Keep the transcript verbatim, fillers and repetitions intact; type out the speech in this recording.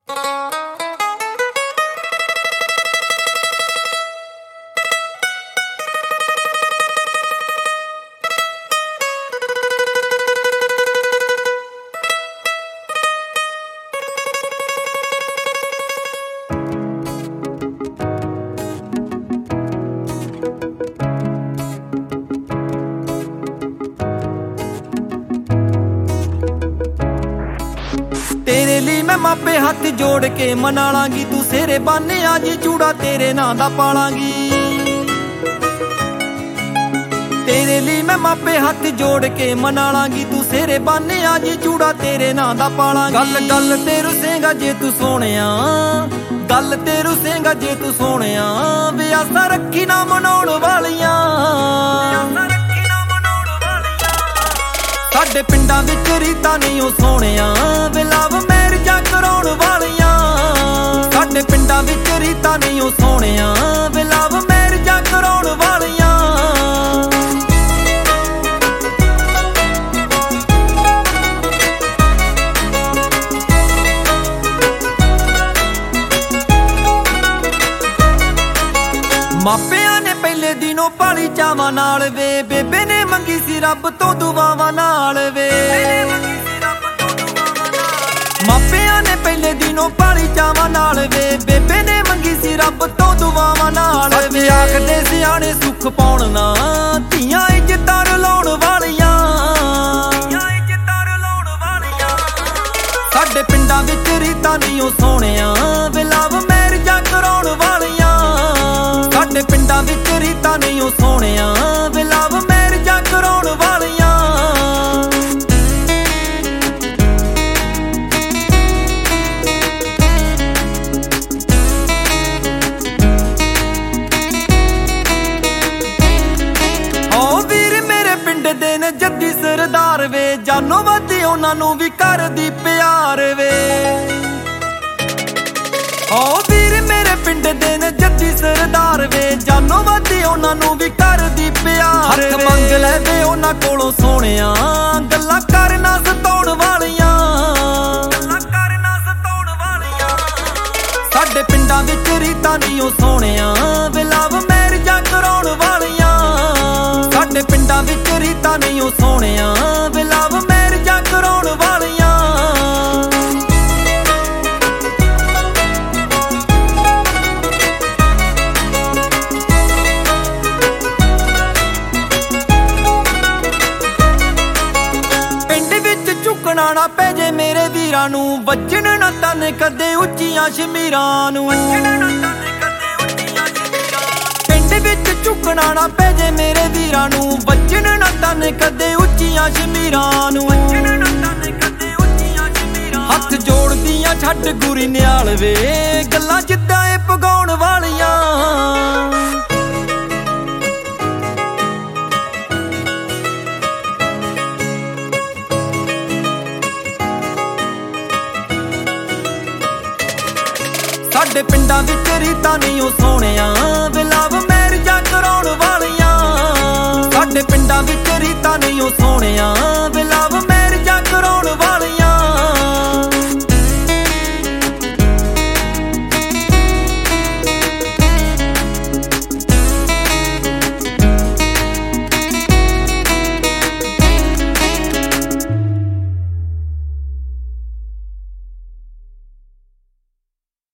तेरे लिए मैं मापे हथ जोड़ के मना लांगी, तू सेरे बाने आज चूड़ा तेरे नां दा पालांगी। तेरे लिए मैं मापे हथ जोड़ के मना लांगी, तू सेरे बाने आज चूड़ा तेरे नां दा पालांगी। गल गल ते रुसेंगा जे तू सोहणिया, गल ते रुसेंगा जे तू सोहणिया, वे आसां रखी ना मनाउण वालियां। साडे पिंडां विच रीतां नहीं ओ सोहणिया, वे लव मैरिजां कराउण वालियां। साडे पिंडां विच रीतां नहीं ओ सोहणिया, वे लव मैरिजां कराउण वालियां। मापियां ने पहले दिनों पाली चावां नाल वे, बेबे ने मंगी सी रब तो दुआवां नाल वे। मापियां ने पहले दिनों पाली चावां नाल वे, बेबे ने मंगी सी रब तो दुआवां नाल वे। आखदे सियाणे सुख पाउण ना, धीआं इज्जतां रलाउण वालियां। साडे पिंडां विच रीतां नहीं ओ सोहणिया, वे लव मैरिजां कराउण वालियां। साडे पिंडां विच रीतां नहीं ओ सोहणिया, वे लव मैरिजां कराउण वालियां। ओ वीर मेरे पिंड दे ने जद्दी सरदार वे, जानो वधी उन्हां नूं भी करदी प्यार वे। ओ वीर मेरे पिंड दे ने जद्दी सरदार वे, जानो वधी उन्हां नूं भी करदी प्यार वे। हथ मंग ले वे उन्हां कोलों सोहणिया, गल्लां करना सताउण वालियां। साडे पिंडां विच रीतां नहीं ओ सोहणिया, वे लव मैरिजां कराउण वालियां। साडे पिंडां विच रीतां नहीं ओ सोहणिया, वे लव मैरिजां कराउण वालियां। झुकना ना पै जे मेरे वीरां नूं, वजन ना तन कदे उच्चियां शमीरां नूं। पिंड विच झुकना ना पै जे मेरे वीरां नूं, वजन ना तन कदे उच्चियां शमीरां नूं। हथ जोड़दियां छड्ड गुरी नियाल वे, गल्लां जिद्दां ए पगाउण वालियां। साडे पिंडां विच रीतां नहीं ओ सोहणिया, वे लव मैरिजां कराउण वालियां। साडे पिंडां विच रीतां नहीं ओ सोहणिया, वे लव मैरिजां कराउण वालियां।